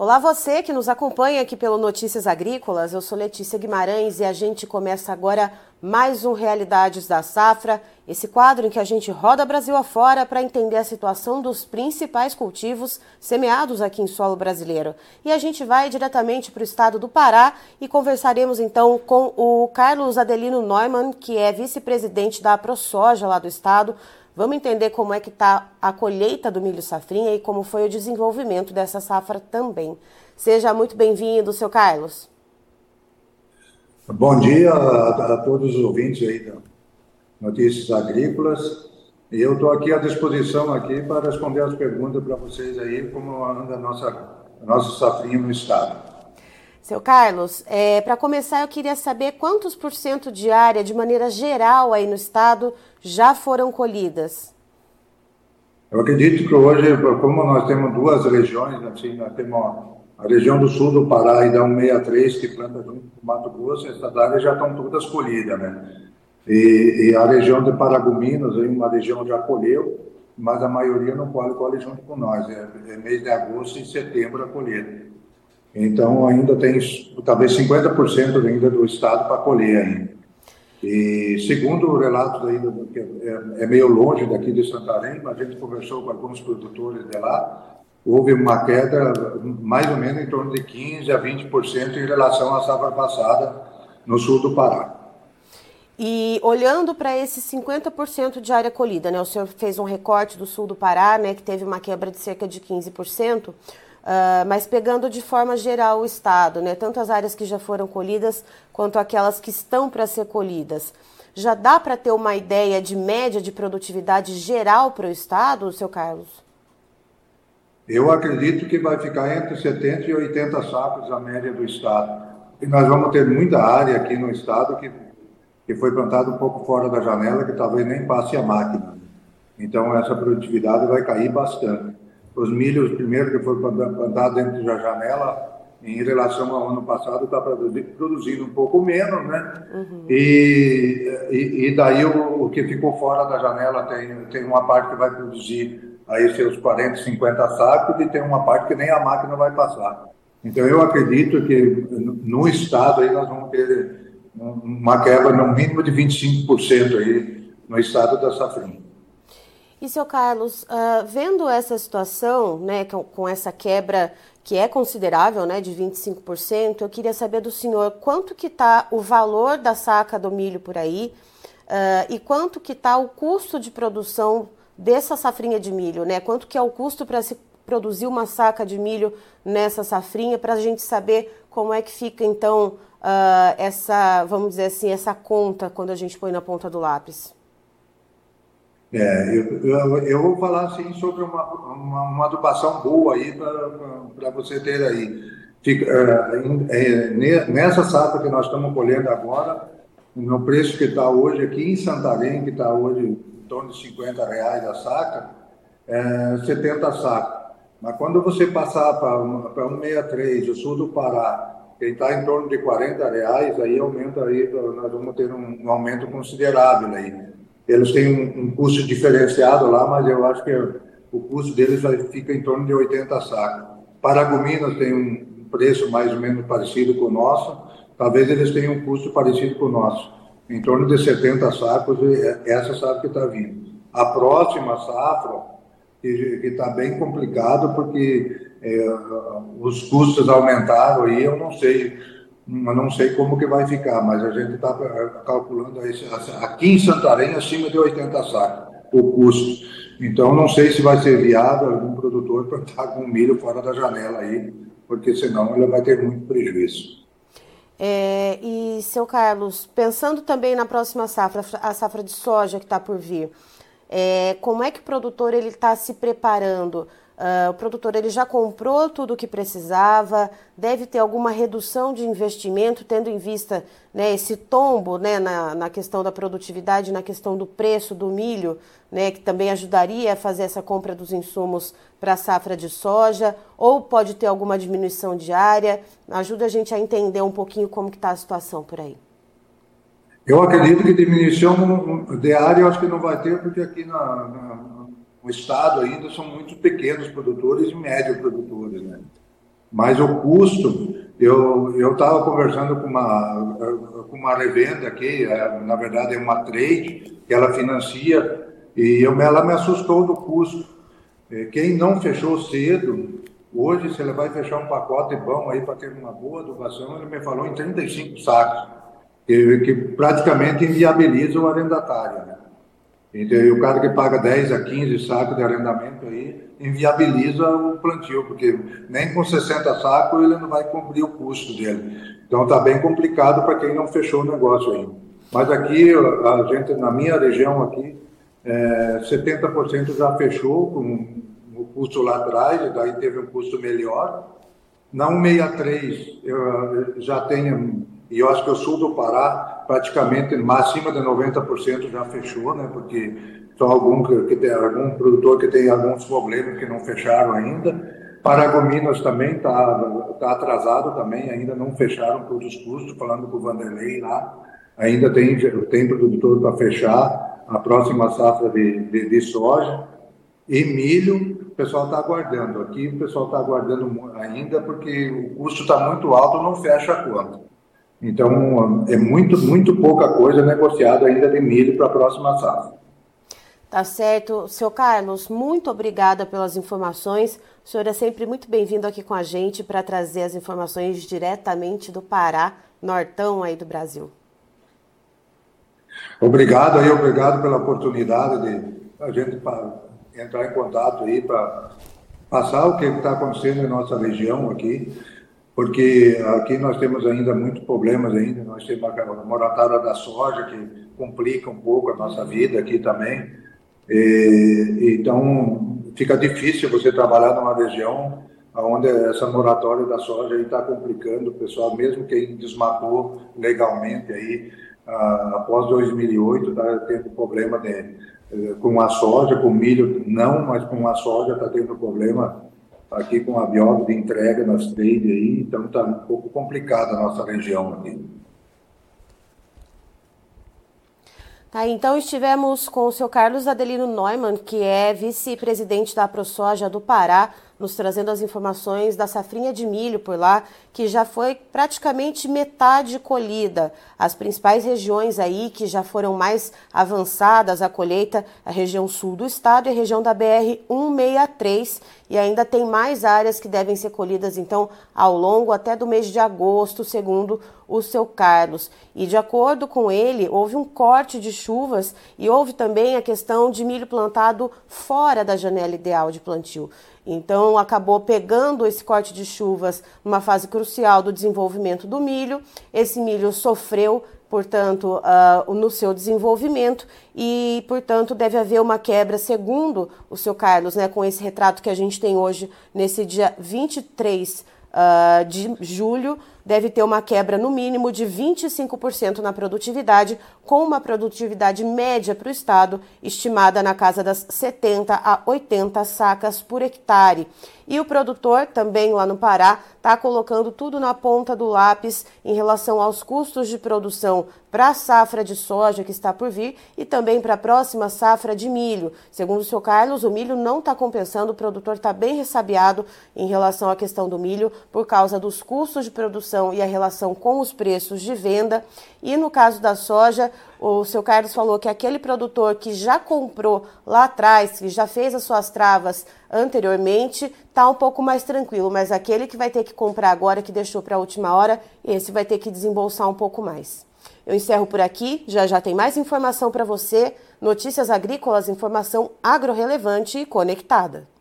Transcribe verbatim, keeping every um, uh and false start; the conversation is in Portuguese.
Olá você que nos acompanha aqui pelo Notícias Agrícolas, eu sou Letícia Guimarães e a gente começa agora mais um Realidades da Safra, esse quadro em que a gente roda Brasil afora para entender a situação dos principais cultivos semeados aqui em solo brasileiro. E a gente vai diretamente para o estado do Pará e conversaremos então com o Carlos Adelino Neumann, que é vice-presidente da ProSoja lá do estado. Vamos entender como é que está a colheita do milho safrinha e como foi o desenvolvimento dessa safra também. Seja muito bem-vindo, seu Carlos. Bom dia a, a todos os ouvintes aí da Notícias Agrícolas. E eu estou aqui à disposição aqui para responder as perguntas para vocês aí, como anda a nossa, a nossa safrinha no estado. Seu Carlos, é, para começar eu queria saber quantos por cento de área, de maneira geral aí no estado, já foram colhidas? Eu acredito que hoje, como nós temos duas regiões, assim, nós temos a região do sul do Pará e da cento e sessenta e três, que planta junto com o Mato Grosso, essas áreas já estão todas colhidas, né? E, e a região de Paragominas, aí uma região já colheu, mas a maioria não colhe, colhe junto com nós. É, é mês de agosto e setembro a colheita. Então, ainda tem talvez cinquenta por cento ainda do estado para colher ainda. E segundo o relato aí, que é, é meio longe daqui de Santarém, mas a gente conversou com alguns produtores de lá, houve uma queda mais ou menos em torno de quinze a vinte por cento em relação à safra passada no sul do Pará. E olhando para esses cinquenta por cento de área colhida, né? O senhor fez um recorte do sul do Pará, né, que teve uma quebra de cerca de quinze por cento. Uh, mas pegando de forma geral o estado, né, tanto as áreas que já foram colhidas quanto aquelas que estão para ser colhidas, já dá para ter uma ideia de média de produtividade geral para o estado, seu Carlos? Eu acredito que vai ficar entre setenta e oitenta sacos a média do estado. E nós vamos ter muita área aqui no estado que, que foi plantada um pouco fora da janela, que talvez nem passe a máquina. Então essa produtividade vai cair bastante. Os milhos, primeiro, que foi plantado dentro da janela, em relação ao ano passado, está produzindo um pouco menos, né? Uhum. E, e, e daí o, o que ficou fora da janela tem, tem uma parte que vai produzir aí seus quarenta, cinquenta sacos e tem uma parte que nem a máquina vai passar. Então eu acredito que no estado aí nós vamos ter uma quebra no mínimo de vinte e cinco por cento aí no estado da safrinha. E, seu Carlos, uh, vendo essa situação, né, com, com essa quebra que é considerável, né, de vinte e cinco por cento, eu queria saber do senhor quanto que está o valor da saca do milho por aí uh, e quanto que está o custo de produção dessa safrinha de milho, né? Quanto que é o custo para se produzir uma saca de milho nessa safrinha, para a gente saber como é que fica, então, uh, essa, vamos dizer assim, essa conta quando a gente põe na ponta do lápis. É, eu, eu, eu vou falar assim sobre uma, uma, uma adubação boa aí para você ter aí. Fica, é, é, nessa safra que nós estamos colhendo agora, no preço que está hoje aqui em Santarém, que está hoje em torno de cinquenta reais a saca, é setenta sacos. Mas quando você passar para cento e sessenta e três, o sul do Pará, que está em torno de quarenta reais, aí aumenta aí, nós vamos ter um, um aumento considerável aí. Eles têm um, um custo diferenciado lá, mas eu acho que o custo deles vai, fica em torno de oitenta sacos. Paragominas tem um preço mais ou menos parecido com o nosso, talvez eles tenham um custo parecido com o nosso, em torno de setenta sacos, essa safra que está vindo. A próxima safra, que está bem complicado, porque é, os custos aumentaram aí, eu não sei... Eu não sei como que vai ficar, mas a gente está calculando aqui em Santarém acima de oitenta sacos o custo. Então não sei se vai ser viável algum produtor plantar com milho fora da janela aí, porque senão ele vai ter muito prejuízo. É, e, seu Carlos, pensando também na próxima safra, a safra de soja que está por vir, é, como é que o produtor ele está se preparando? Uh, o produtor ele já comprou tudo o que precisava, deve ter alguma redução de investimento, tendo em vista, né, esse tombo, né, na, na questão da produtividade, na questão do preço do milho, né, que também ajudaria a fazer essa compra dos insumos para a safra de soja, ou pode ter alguma diminuição de área. Ajuda a gente a entender um pouquinho como que está a situação por aí. Eu acredito que diminuição de área eu acho que não vai ter, porque aqui na, na, no estado ainda são muito pequenos produtores e médios produtores, né? Mas o custo, eu estava conversando com uma, com uma revenda aqui, na verdade é uma trade, que ela financia, e eu, ela me assustou do custo. Quem não fechou cedo, hoje, se ele vai fechar um pacote bom aí para ter uma boa adubação, ele me falou em trinta e cinco sacos, que, que praticamente inviabiliza o arrendatário, né? Então, e o cara que paga dez a quinze sacos de arrendamento aí, inviabiliza o plantio, porque nem com sessenta sacos ele não vai cumprir o custo dele. Então está bem complicado para quem não fechou o negócio ainda. Mas aqui, a gente, na minha região aqui, é, setenta por cento já fechou com o custo lá atrás, e daí teve um custo melhor. Na cento e sessenta e três eu já tenho, e eu acho que o sul do Pará, praticamente acima de noventa por cento já fechou, né? Porque só algum, que tem, algum produtor que tem alguns problemas que não fecharam ainda. Paragominas também está tá atrasado também, ainda não fecharam todos os custos, falando com o Vanderlei lá, ainda tem, tem produtor para fechar a próxima safra de, de, de soja. E milho, o pessoal está aguardando. Aqui o pessoal está aguardando ainda porque o custo está muito alto, não fecha a conta. Então, é muito, muito pouca coisa negociada ainda de milho para a próxima safra. Tá certo. Seu Carlos, muito obrigada pelas informações. O senhor é sempre muito bem-vindo aqui com a gente para trazer as informações diretamente do Pará, nortão aí do Brasil. Obrigado aí, obrigado pela oportunidade de a gente entrar em contato aí para passar o que está acontecendo em nossa região aqui, porque aqui nós temos ainda muitos problemas ainda, nós temos a moratória da soja que complica um pouco a nossa vida aqui também, e, então fica difícil você trabalhar numa região onde essa moratória da soja está complicando o pessoal, mesmo quem desmatou legalmente aí, ah, após dois mil e oito, está tendo problema de, com a soja, com milho não, mas com a soja está tendo problema aqui com a bióloga de entrega nas trade aí, então está um pouco complicada a nossa região aqui. Tá, então estivemos com o seu Carlos Adelino Neumann, que é vice-presidente da ProSoja do Pará, nos trazendo as informações da safrinha de milho por lá, que já foi praticamente metade colhida. As principais regiões aí que já foram mais avançadas a colheita, a região sul do estado e a região da B R cento e sessenta e três, e ainda tem mais áreas que devem ser colhidas, então, ao longo até do mês de agosto, segundo o seu Carlos. E de acordo com ele, houve um corte de chuvas e houve também a questão de milho plantado fora da janela ideal de plantio. Então, acabou pegando esse corte de chuvas numa fase crucial do desenvolvimento do milho. Esse milho sofreu, portanto, uh, no seu desenvolvimento e, portanto, deve haver uma quebra, segundo o seu Carlos, né, com esse retrato que a gente tem hoje, nesse dia vinte e três uh, de julho, deve ter uma quebra no mínimo de vinte e cinco por cento na produtividade, com uma produtividade média para o estado estimada na casa das setenta a oitenta sacas por hectare. E o produtor, também lá no Pará, está colocando tudo na ponta do lápis em relação aos custos de produção para a safra de soja que está por vir e também para a próxima safra de milho. Segundo o seu Carlos, o milho não está compensando, o produtor está bem ressabiado em relação à questão do milho por causa dos custos de produção e a relação com os preços de venda. E no caso da soja, o seu Carlos falou que aquele produtor que já comprou lá atrás, que já fez as suas travas anteriormente, está um pouco mais tranquilo, mas aquele que vai ter que comprar agora, que deixou para a última hora, esse vai ter que desembolsar um pouco mais. Eu encerro por aqui, já já tem mais informação para você, notícias agrícolas, informação agro-relevante e conectada.